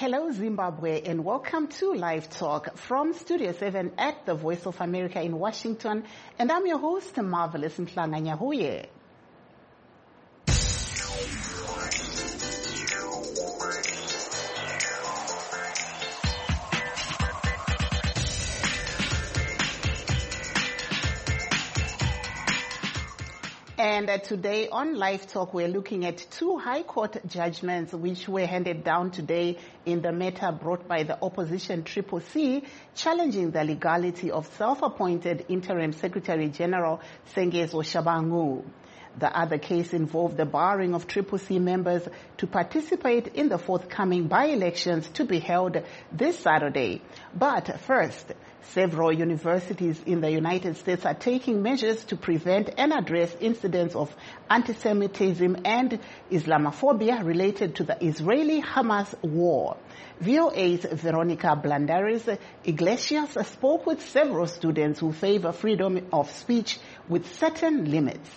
Hello, Zimbabwe, and welcome to Live Talk from Studio 7 at the Voice of America in Washington. And I'm your host, Marvelous Mhlanga Nyahuye. And today on Live Talk, we're looking at two High Court judgments which were handed down today in the matter brought by the opposition Triple C, challenging the legality of self-appointed Interim Secretary General Sengezo Shabangu. The other case involved the barring of Triple C members to participate in the forthcoming by-elections to be held this Saturday. But first, several universities in the United States are taking measures to prevent and address incidents of anti-Semitism and Islamophobia related to the Israeli-Hamas war. VOA's Veronica Blandaris Iglesias spoke with several students who favor freedom of speech with certain limits.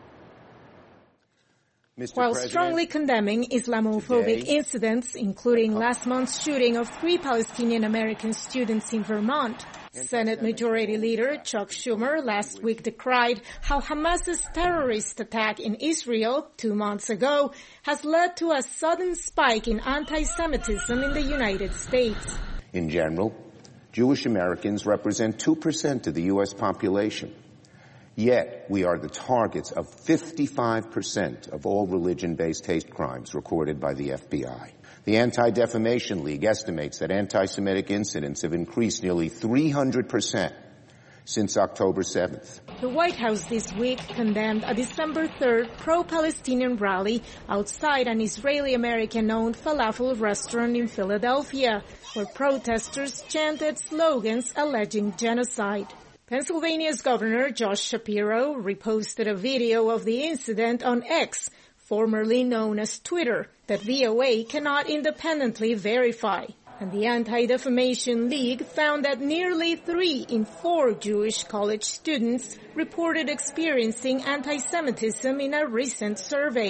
While strongly condemning Islamophobic incidents, including last month's shooting of 3 Palestinian American students in Vermont, Senate Majority Leader Chuck Schumer last week decried how Hamas's terrorist attack in Israel 2 months ago has led to a sudden spike in anti-Semitism in the United States. In general, Jewish Americans represent 2% of the U.S. population. Yet, we are the targets of 55% of all religion-based hate crimes recorded by the FBI. The Anti-Defamation League estimates that anti-Semitic incidents have increased nearly 300% since October 7th. The White House this week condemned a December 3rd pro-Palestinian rally outside an Israeli-American-owned falafel restaurant in Philadelphia, where protesters chanted slogans alleging genocide. Pennsylvania's Governor Josh Shapiro reposted a video of the incident on X, formerly known as Twitter, that VOA cannot independently verify. And the Anti-Defamation League found that nearly 3 in 4 Jewish college students reported experiencing anti-Semitism in a recent survey.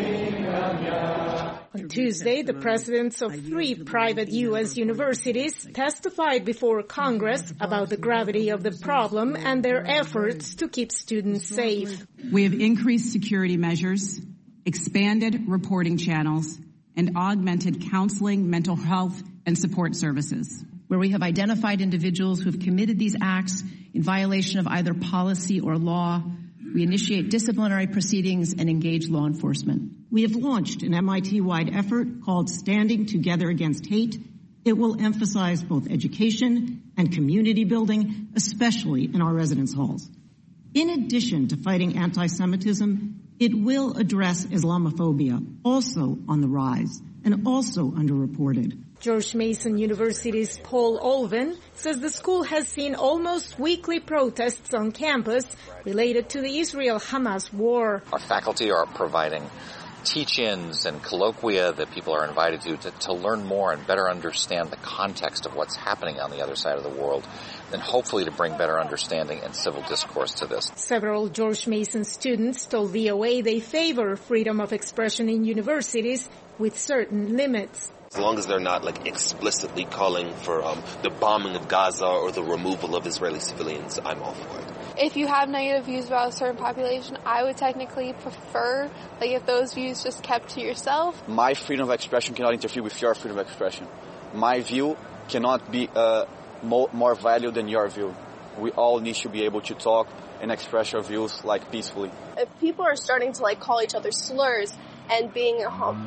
On Tuesday, the presidents of 3 private U.S. universities testified before Congress about the gravity of the problem and their efforts to keep students safe. We have increased security measures, expanded reporting channels, and augmented counseling, mental health, and support services. Where we have identified individuals who have committed these acts in violation of either policy or law, we initiate disciplinary proceedings and engage law enforcement. We have launched an MIT-wide effort called Standing Together Against Hate. It will emphasize both education and community building, especially in our residence halls. In addition to fighting anti-Semitism, it will address Islamophobia, also on the rise and also underreported. George Mason University's Paul Olvin says the school has seen almost weekly protests on campus related to the Israel-Hamas war. Our faculty are providing teach-ins and colloquia that people are invited to learn more and better understand the context of what's happening on the other side of the world, and hopefully to bring better understanding and civil discourse to this. Several George Mason students told VOA they favor freedom of expression in universities with certain limits. As long as they're not explicitly calling for the bombing of Gaza or the removal of Israeli civilians, I'm all for it. If you have negative views about a certain population, I would technically prefer, if those views just kept to yourself. My freedom of expression cannot interfere with your freedom of expression. My view cannot be more valued than your view. We all need to be able to talk and express our views peacefully. If people are starting to call each other slurs and being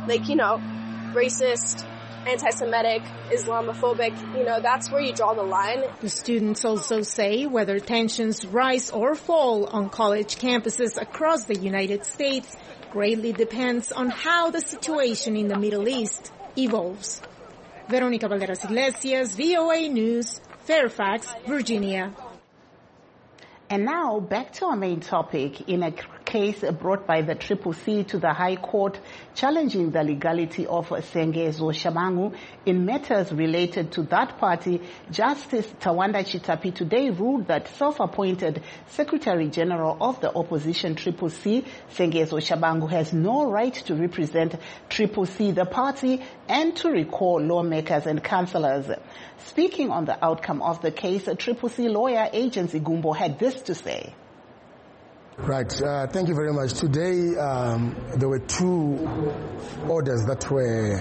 racist, anti-Semitic, Islamophobic, that's where you draw the line. The students also say whether tensions rise or fall on college campuses across the United States greatly depends on how the situation in the Middle East evolves. Veronica Valderas Iglesias, VOA News, Fairfax, Virginia. And now back to our main topic. In a case brought by the CCC to the High Court challenging the legality of Sengezo Shabangu in matters related to that party, Justice Tawanda Chitapi today ruled that self-appointed Secretary General of the opposition CCC, Sengezo Shabangu, has no right to represent CCC, the party, and to recall lawmakers and councillors. Speaking on the outcome of the case, CCC lawyer Agency Gumbo had this to say. Right. Thank you very much. Today, there were two orders that were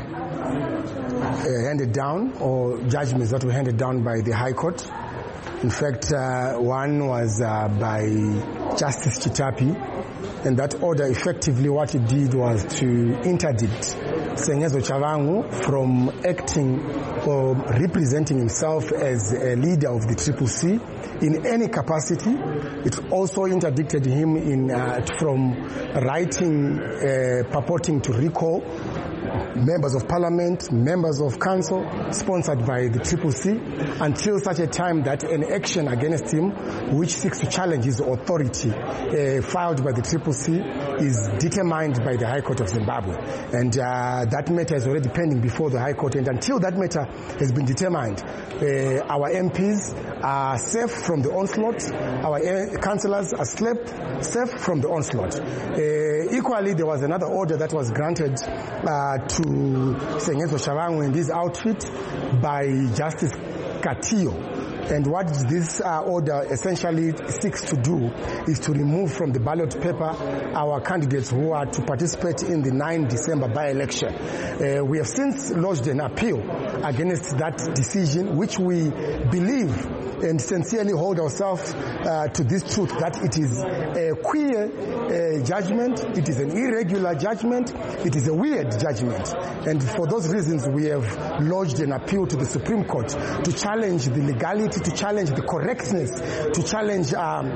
handed down, or judgments that were handed down by the High Court. In fact, one was by Justice Chitapi, and that order effectively what it did was to interdict Sengezo Shabangu from acting or representing himself as a leader of the CCC in any capacity. It also interdicted him from writing, purporting to recall members of parliament, members of council, sponsored by the CCC, until such a time that an action against him, which seeks to challenge his authority, filed by the CCC, is determined by the High Court of Zimbabwe. And that matter is already pending before the High Court. And until that matter has been determined, our MPs are safe from the onslaught. Our councillors are safe from the onslaught. Equally, there was another order that was granted to Sengezo Shabangu and his outfit by Justice Katillo. And what this order essentially seeks to do is to remove from the ballot paper our candidates who are to participate in the 9 December by-election. We have since lodged an appeal against that decision, which we believe and sincerely hold ourselves to this truth, that it is a queer judgment, it is an irregular judgment, it is a weird judgment. And for those reasons, we have lodged an appeal to the Supreme Court to challenge the legality, to challenge the correctness, to challenge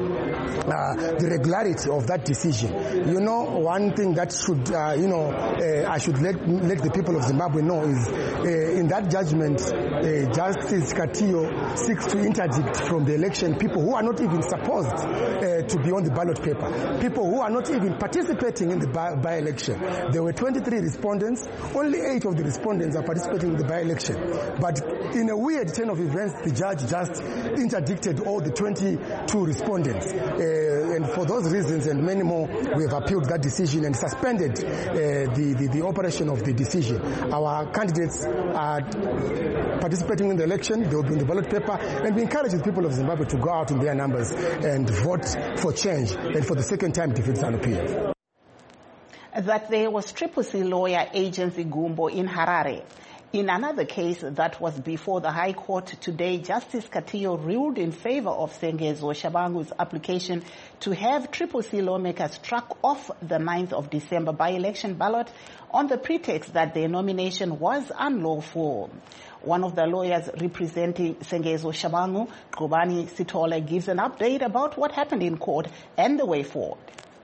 the regularity of that decision. You know, one thing that should, I should let the people of Zimbabwe know is in that judgment, Justice Katillo seeks to interdict from the election people who are not even supposed to be on the ballot paper, people who are not even participating in the by-election. There were 23 respondents, only 8 of the respondents are participating in the by-election. But in a weird turn of events, the judge just interdicted all the 22 respondents. And for those reasons and many more, we have appealed that decision and suspended the operation of the decision. Our candidates are participating in the election, they will be in the ballot paper, and we encourage the people of Zimbabwe to go out in their numbers and vote for change, and for the second time defeat ZANU-PF. That there was CCC lawyer Agency Gumbo in Harare. In another case that was before the High Court today, Justice Katillo ruled in favor of Sengezo Shabangu's application to have CCC lawmakers struck off the 9th of December by-election ballot on the pretext that their nomination was unlawful. One of the lawyers representing Sengezo Shabangu, Kobani Sitole, gives an update about what happened in court and the way forward.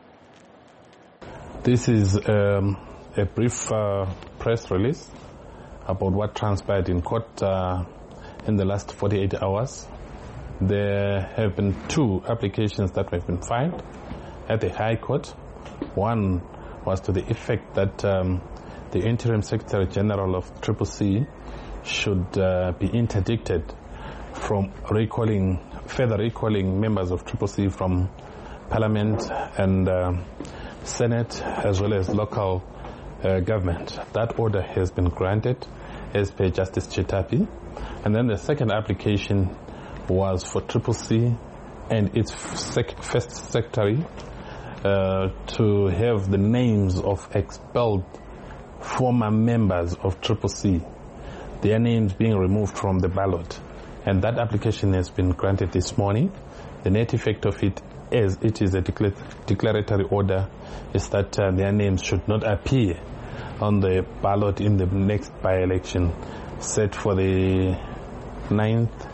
This is a brief press release about what transpired in court in the last 48 hours. There have been 2 applications that have been filed at the High Court. One was to the effect that the Interim Secretary General of CCC should be interdicted from further recalling members of CCC from Parliament and Senate as well as local government. That order has been granted as per Justice Chitapi. And then the second application was for CCC and its first secretary to have the names of expelled former members of CCC, their names being removed from the ballot. And that application has been granted this morning. The net effect of it, as it is a declaratory order, is that their names should not appear on the ballot in the next by-election set for the 9th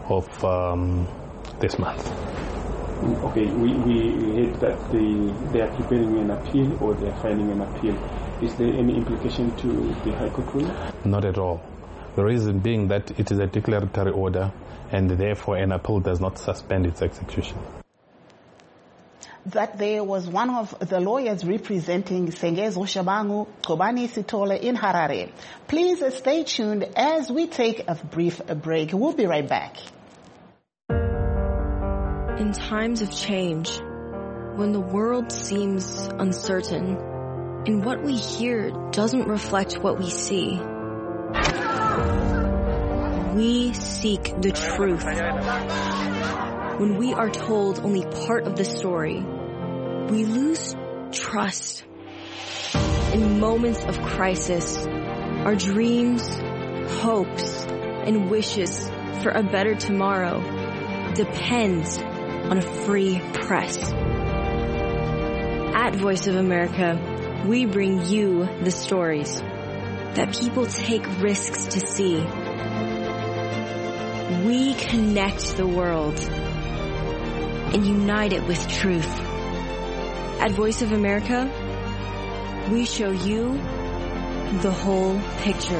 of this month. Okay, we heard that they are preparing an appeal or they are filing an appeal. Is there any implication to the High Court ruling? Not at all. The reason being that it is a declaratory order and therefore an appeal does not suspend its execution. That there was one of the lawyers representing Sengezo Shabangu, Kobani Sithole in Harare. Please stay tuned as we take a brief break. We'll be right back. In times of change, when the world seems uncertain and what we hear doesn't reflect what we see, we seek the truth. When we are told only part of the story, we lose trust. In moments of crisis, our dreams, hopes, and wishes for a better tomorrow depends on a free press. At Voice of America, we bring you the stories that people take risks to see. We connect the world and unite it with truth. At Voice of America, we show you the whole picture.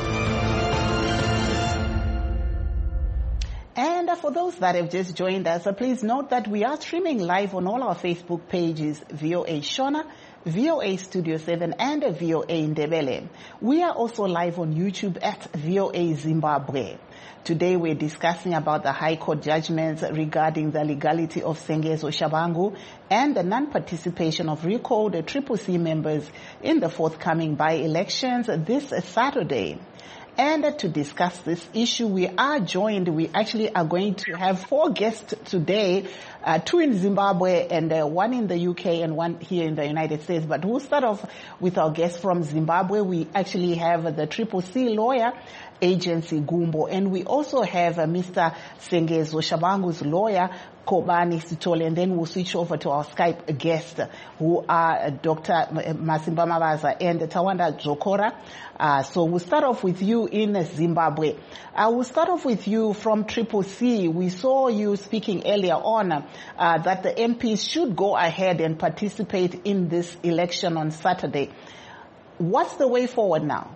And for those that have just joined us, please note that we are streaming live on all our Facebook pages, VOA Shona, VOA Studio 7, and VOA Ndebele. We are also live on YouTube at VOA Zimbabwe. Today we're discussing about the High Court judgments regarding the legality of Sengezo Shabangu and the non-participation of recalled CCC members in the forthcoming by-elections this Saturday. And to discuss this issue, we actually are going to have 4 guests today, 2 in Zimbabwe and 1 in the UK and 1 here in the United States. But we'll start off with our guest from Zimbabwe. We actually have the CCC lawyer, Agency Gumbo, and we also have Mr. Sengezo Shabangu's lawyer, Kobani Sithole, and then we'll switch over to our Skype guests, who are Dr. Masimba Mabaza and Tawanda Zokora. So we'll start off with you in Zimbabwe. We'll start off with you from CCC. We saw you speaking earlier on that the MPs should go ahead and participate in this election on Saturday. What's the way forward now?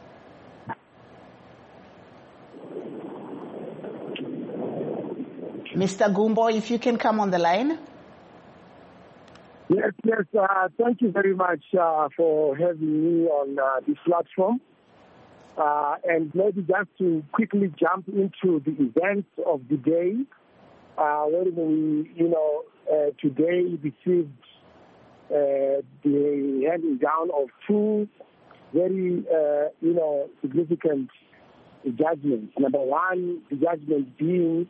Mr. Gumbo, if you can come on the line. Yes. Thank you very much for having me on this platform. And maybe just to quickly jump into the events of the day, where we, today received the handing down of 2 very, significant judgments. Number one, the judgment being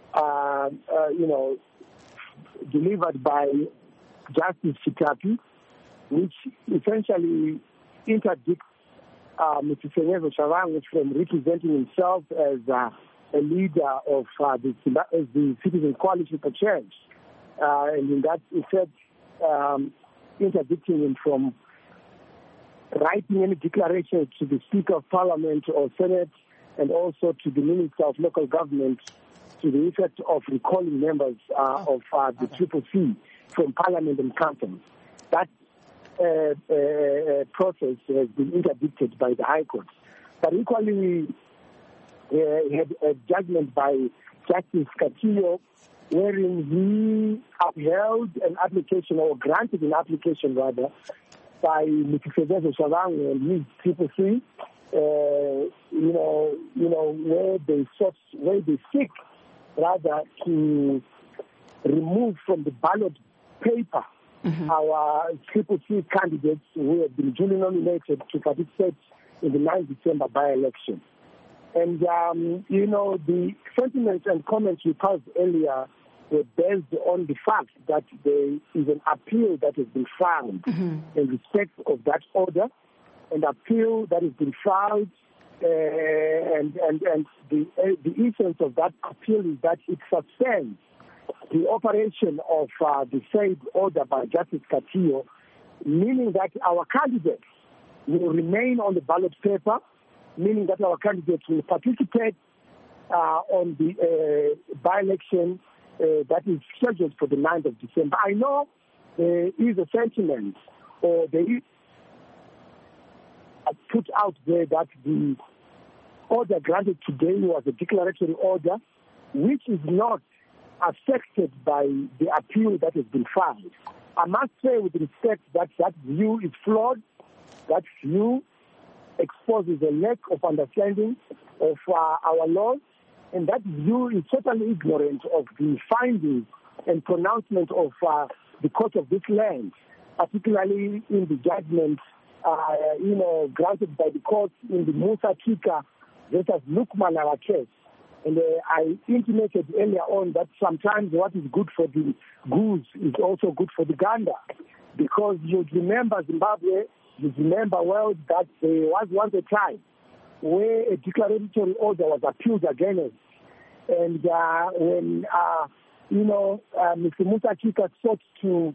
delivered by Justice Chitapi, which essentially interdicts Mr. Sengezo Shabangu from representing himself as a leader of the Citizen Coalition for Change. And in that effect, interdicting him from writing any declaration to the Speaker of Parliament or Senate, and also to the Minister of Local Government, to the effect of recalling members of the CCC from Parliament and Council. That process has been interdicted by the High Court. But equally, we had a judgment by Justice Castillo, wherein he upheld an application, or granted an application rather, by Mr. Sengezo Shabangu and his CCC, where they seek rather to remove from the ballot paper our CCC candidates who have been duly nominated to participate in the 9th December by-election. And, the sentiments and comments we passed earlier were based on the fact that there is an appeal that has been filed in respect of that order, an appeal that has been filed, and the essence of that appeal is that it suspends the operation of the said order by Justice Castillo, meaning that our candidates will remain on the ballot paper, meaning that our candidates will participate on the by-election that is scheduled for the 9th of December. I know there is a sentiment, or there is put out there that the order granted today was a declaratory order, which is not affected by the appeal that has been filed. I must say with respect that that view is flawed. That view exposes a lack of understanding of our laws, and that view is totally ignorant of the findings and pronouncement of the court of this land, particularly in the judgment, granted by the court in the Musa Kika versus Lukman case. And I intimated earlier on that sometimes what is good for the goose is also good for the gander, because you remember Zimbabwe, you remember well that there was once a time where a declaratory order was appealed against, and when Mr. Musa Kika sought to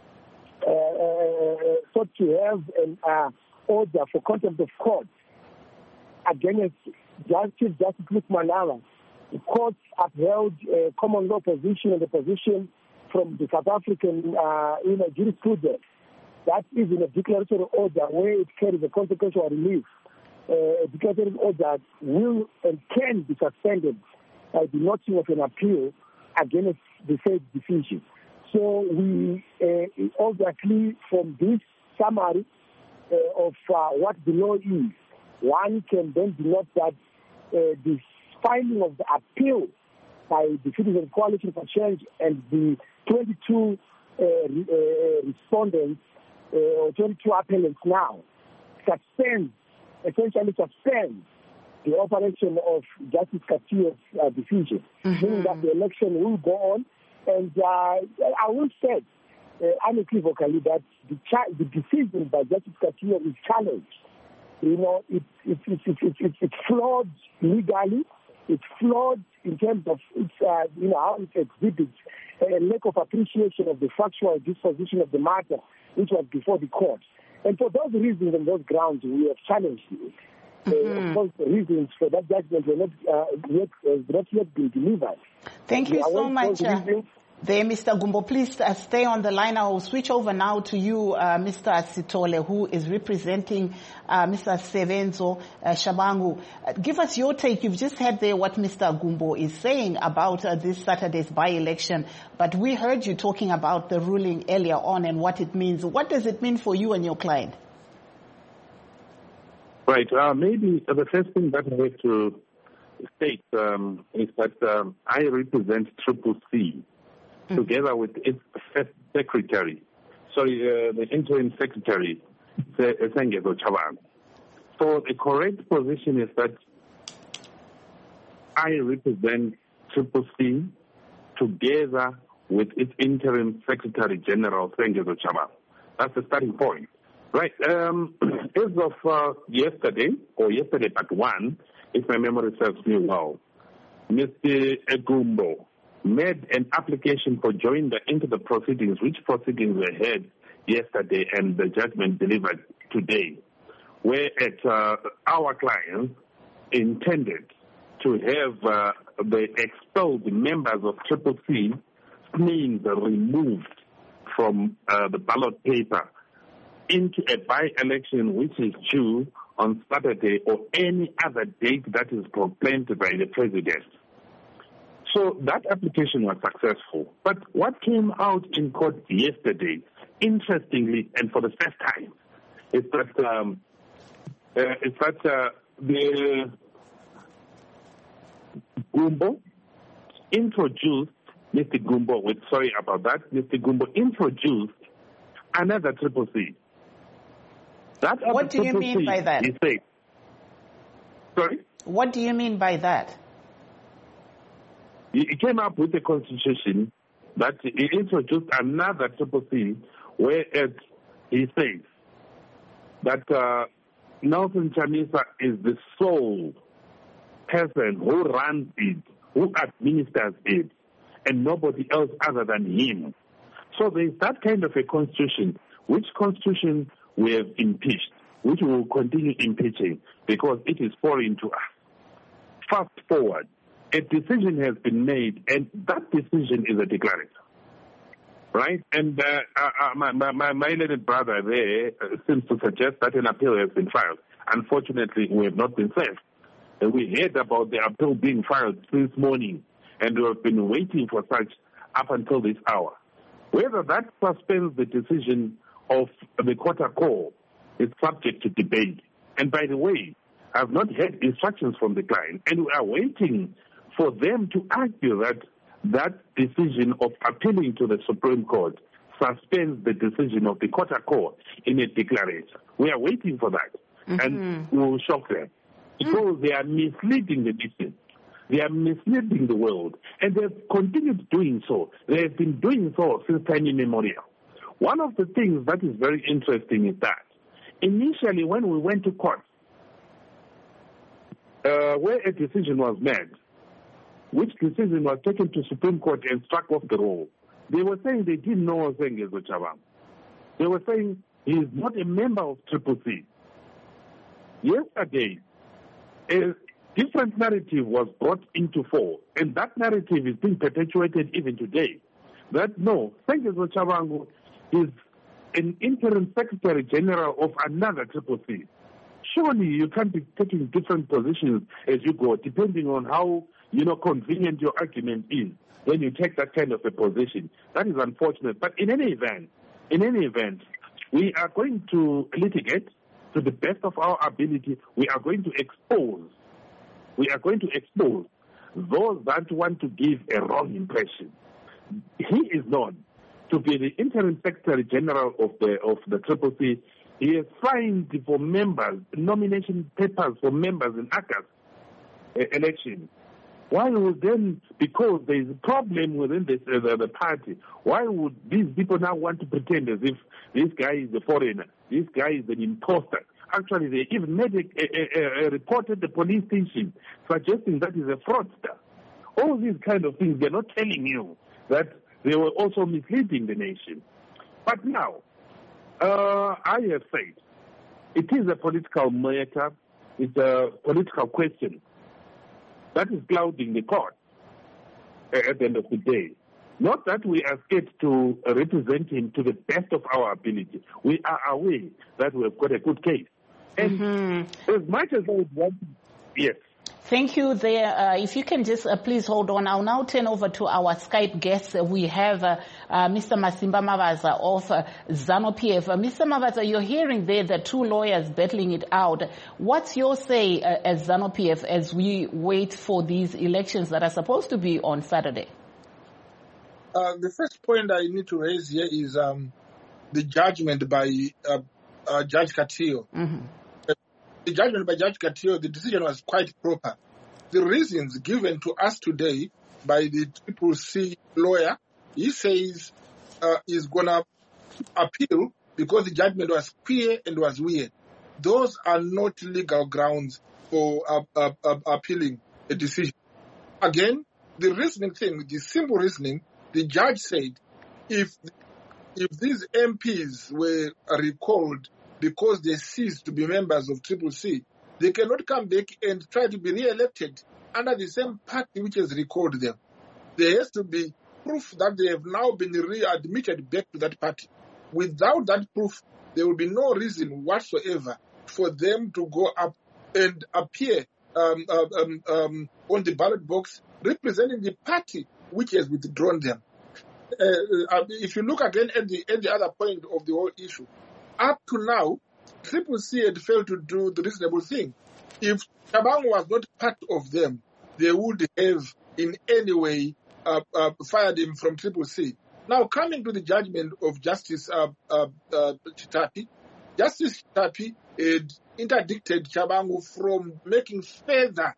have an order for contempt of court against Chief Justice Lukman, the court upheld a common law position and a position from the South African jurisprudence. That is in a declaratory order where it carries a consequential relief. A declaratory order will and can be suspended by the notching of an appeal against the said decision. So we obviously, from this summary of what the law is, one can then denote that the filing of the appeal by the Citizen Coalition for Change and the 22 respondents, or 22 appellants now, essentially suspends the operation of Justice Castillo's decision, meaning that the election will go on. And I will say unequivocally that the decision by Justice Castillo is challenged. It's flawed legally. It's flawed in terms of how it exhibits a lack of appreciation of the factual disposition of the matter, which was before the court. And for those reasons and those grounds, we have challenged it. Of course, the reasons for that judgment were not yet been delivered. Thank you so much. There, Mr. Gumbo, please stay on the line. I will switch over now to you, Mr. Sitole, who is representing Mr. Sevenzo Shabangu. Give us your take. You've just heard there what Mr. Gumbo is saying about this Saturday's by-election, but we heard you talking about the ruling earlier on and what it means. What does it mean for you and your client? Right. Maybe the first thing that I have to state is that I represent Triple C, together with its first secretary, the interim secretary, Sengezo Chabang. So the correct position is that I represent Triple C together with its interim secretary general, Sengezo Chabang. That's the starting point. Right. As of yesterday but one, if my memory serves me well, Mr. Egumbo made an application for joining into the proceedings, which proceedings were held yesterday and the judgment delivered today, where our clients intended to have the expelled members of Triple C names removed from the ballot paper into a by-election which is due on Saturday or any other date that is proclaimed by the president. So that application was successful. But what came out in court yesterday, interestingly, and for the first time, is that the Gumbo introduced Mr. Gumbo introduced another Triple C. What do you mean by that? Sorry? What do you mean by that? He came up with a constitution that he introduced another Triple C, where he says that Nelson Chamisa is the sole person who runs it, who administers it, and nobody else other than him. So there is that kind of a constitution, which constitution we have impeached, which we will continue impeaching because it is foreign to us. Fast forward, a decision has been made, and that decision is a declarative, right? And my learned brother there seems to suggest that an appeal has been filed. Unfortunately, we have not been served. And we heard about the appeal being filed this morning, and we have been waiting for such up until this hour. Whether that suspends the decision of the Kota-Core is subject to debate. And by the way, I've not had instructions from the client, and we are waiting for them to argue that that decision of appealing to the Supreme Court suspends the decision of the Kota-Core in a declaration. We are waiting for that, and we will shock them. Because they are misleading the nation. They are misleading the world, and they've continued doing so. They have been doing so since time immemorial. One of the things that is very interesting is that initially when we went to court, where a decision was made, which decision was taken to Supreme Court and struck off the roll, they were saying they didn't know Sengezo Chabang. They were saying he is not a member of CCC. Yesterday, a different narrative was brought into fore, and that narrative is being perpetuated even today. That no, Sengezo Chabang is an interim Secretary General of another CCC. Surely you can't be taking different positions as you go, depending on how convenient your argument is when you take that kind of a position. That is unfortunate. But in any event, we are going to litigate to the best of our ability. We are going to expose those that want to give a wrong impression. He is known to be the interim Secretary General of the CCC. He has signed for members, nomination papers for members in ACAS election. Why would then, because there is a problem within the party, why would these people now want to pretend as if this guy is a foreigner, this guy is an imposter? Actually, they even made a report at the police station suggesting that he's a fraudster. All these kind of things, they're not telling you that they were also misleading the nation. But now, I have said, it is a political matter, it's a political question that is clouding the court at the end of the day. Not that we are scared to represent him to the best of our ability. We are aware that we have got a good case. And as much as I would want, yes. Thank you there. If you can just please hold on. I'll now turn over to our Skype guests. We have Mr. Masimba Mavaza of ZANU-PF. Mr. Mavaza, you're hearing there the two lawyers battling it out. What's your say as ZANU-PF as we wait for these elections that are supposed to be on Saturday? The first point I need to raise here is the judgment by Judge Katillo. The judgment by Judge Katillo, the decision was quite proper. The reasons given to us today by the CCC lawyer, he says he's going to appeal because the judgment was clear and was weird. Those are not legal grounds for appealing a decision. Again, the reasoning thing, the simple reasoning, the judge said if these MPs were recalled because they ceased to be members of CCC, they cannot come back and try to be re-elected under the same party which has recalled them. There has to be proof that they have now been readmitted back to that party. Without that proof, there will be no reason whatsoever for them to go up and appear on the ballot box representing the party which has withdrawn them. If you look again at the other point of the whole issue, up to now, CCC had failed to do the reasonable thing. If Chabang was not part of them, they would have in any way fired him from CCC. Now, coming to the judgment of Justice Chitapi, Justice Chitapi had interdicted Chabang from making further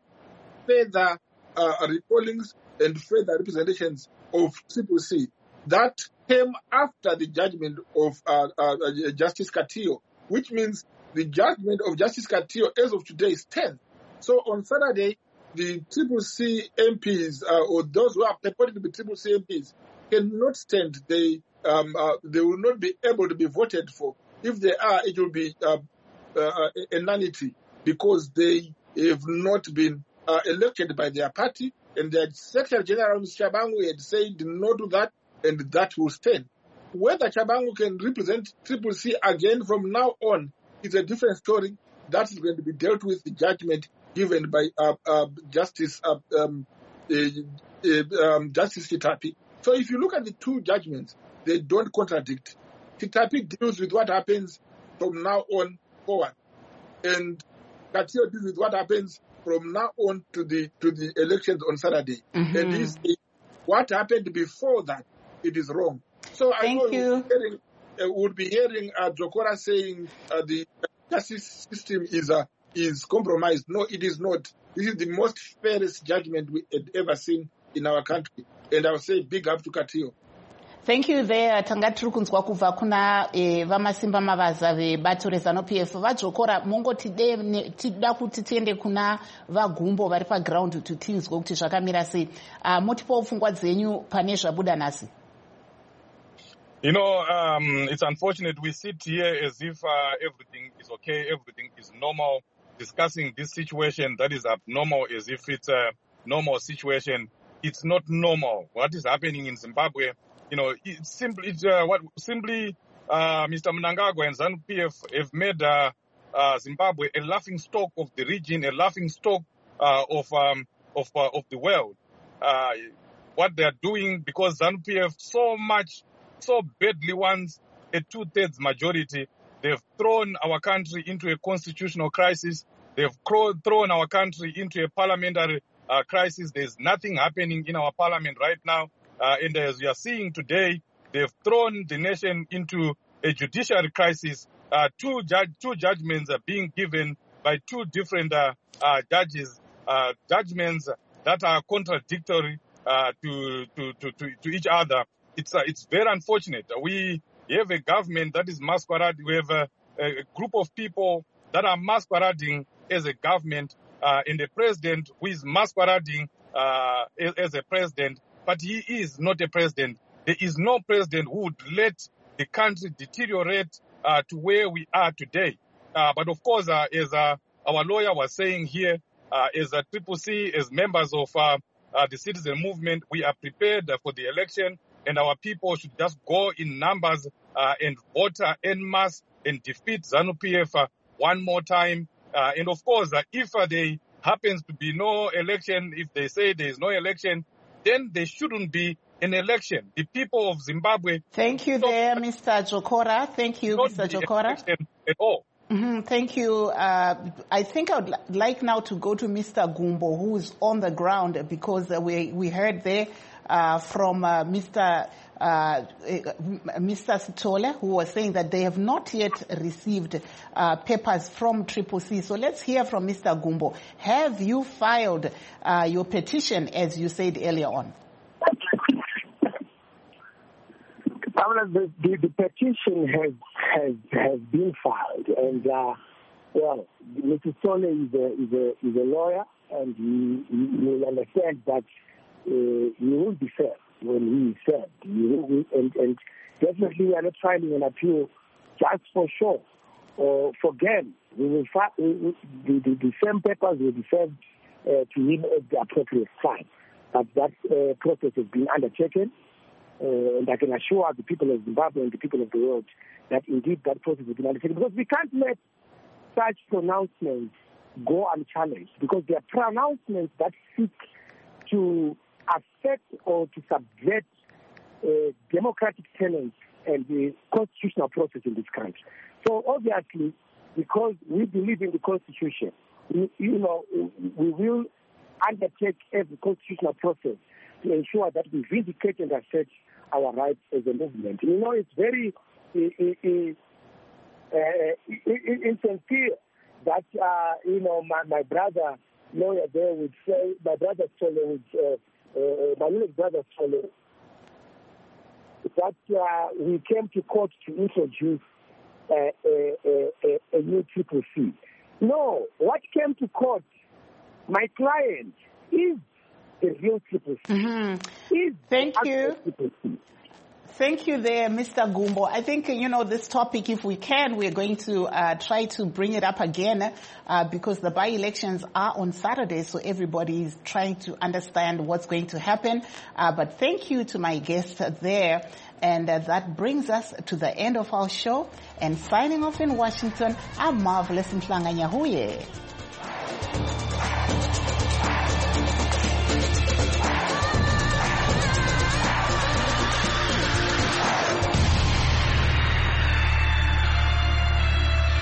recallings and further representations of CCC. That came after the judgment of Justice Katillo, which means the judgment of Justice Katillo as of today is 10. So on Saturday, the CCC MPs or those who are purported to be CCC MPs cannot stand. They will not be able to be voted for. If they are, it will be a nullity because they have not been elected by their party, and their Secretary General Mr. Chabangu had said no to that, and that will stand. Whether Chabangu can represent CCC again from now on is a different story. That is going to be dealt with the judgment given by Justice Justice Chitapi. So if you look at the two judgments, they don't contradict. Chitapi deals with what happens from now on forward, and Katio deals with what happens from now on to the elections on Saturday. Mm-hmm. And this is what happened before that. It is wrong. So I know we'll be hearing Jokora saying the justice system is compromised. No, it is not. This is the most fairest judgment we had ever seen in our country. And I would say big up to Katio. Thank you there. Tanga tiri kunzwa kubva kuna vamasimba mavaza vebato reZANU-PF. Vajokora mungoti tida kuti tiende kuna vagumbo vari paground kuti tinzwe kuti zvakamira sei. Motipawo pfungwa dzenyu pane zvabuda nhasi. You know, it's unfortunate we sit here as if everything is okay, everything is normal, discussing this situation that is abnormal as if it's a normal situation. It's not normal. What is happening in Zimbabwe, you know, it's simply Mr. Mnangagwa and ZANU-PF have made Zimbabwe a laughing stock of the region, a laughing stock of the world. What they are doing, because ZANU-PF so badly wants a 2/3 majority, they've thrown our country into a constitutional crisis. They've thrown our country into a parliamentary crisis. There's nothing happening in our parliament right now. And as we are seeing today, they've thrown the nation into a judiciary crisis. Two judgments are being given by two different judges, judgments that are contradictory to each other. It's very unfortunate. We have a government that is masquerading. We have a group of people that are masquerading as a government, and a president who is masquerading as a president, but he is not a president. There is no president who would let the country deteriorate to where we are today. But of course, as our lawyer was saying here, as a CCC, as members of the citizen movement, we are prepared for the election, and our people should just go in numbers and vote en masse and defeat ZANU-PF one more time. And of course, if there happens to be no election, if they say there is no election, then there shouldn't be an election. The people of Zimbabwe... Thank you there, Mr. Jokora. Thank you, Mr. Jokora. At all. Mm-hmm. Thank you. I think I would like now to go to Mr. Gumbo, who is on the ground, because we heard there from Mr. Sithole, who was saying that they have not yet received papers from CCC. So let's hear from Mr. Gumbo. Have you filed your petition, as you said earlier on? The petition has been filed, and well, Mr. Sithole is a lawyer, and he will understand that he will be fair when he said, and definitely we are not filing an appeal just for show or for gain. We will the same papers will be served to him at the appropriate time. But that process has been undertaken, and I can assure the people of Zimbabwe and the people of the world that indeed that process has been undertaken, because we can't let such pronouncements go unchallenged, because they are pronouncements that seek to affect or to subject democratic tenets and the constitutional process in this country. So obviously, because we believe in the Constitution, we will undertake every constitutional process to ensure that we vindicate and assert our rights as a movement. You know, it's very insincere that my brother lawyer there would say, my brother Sithole would. My little brother Sithole, that we came to court to introduce a new CCC. No, what came to court, my client is the real CCC. Mm-hmm. Thank you. CCC. Thank you there, Mr. Gumbo. I think, this topic, if we can, we're going to try to bring it up again because the by-elections are on Saturday, so everybody is trying to understand what's going to happen. But thank you to my guests there. And that brings us to the end of our show. And signing off in Washington, I'm Marvelous Mhlanga Nyahuye.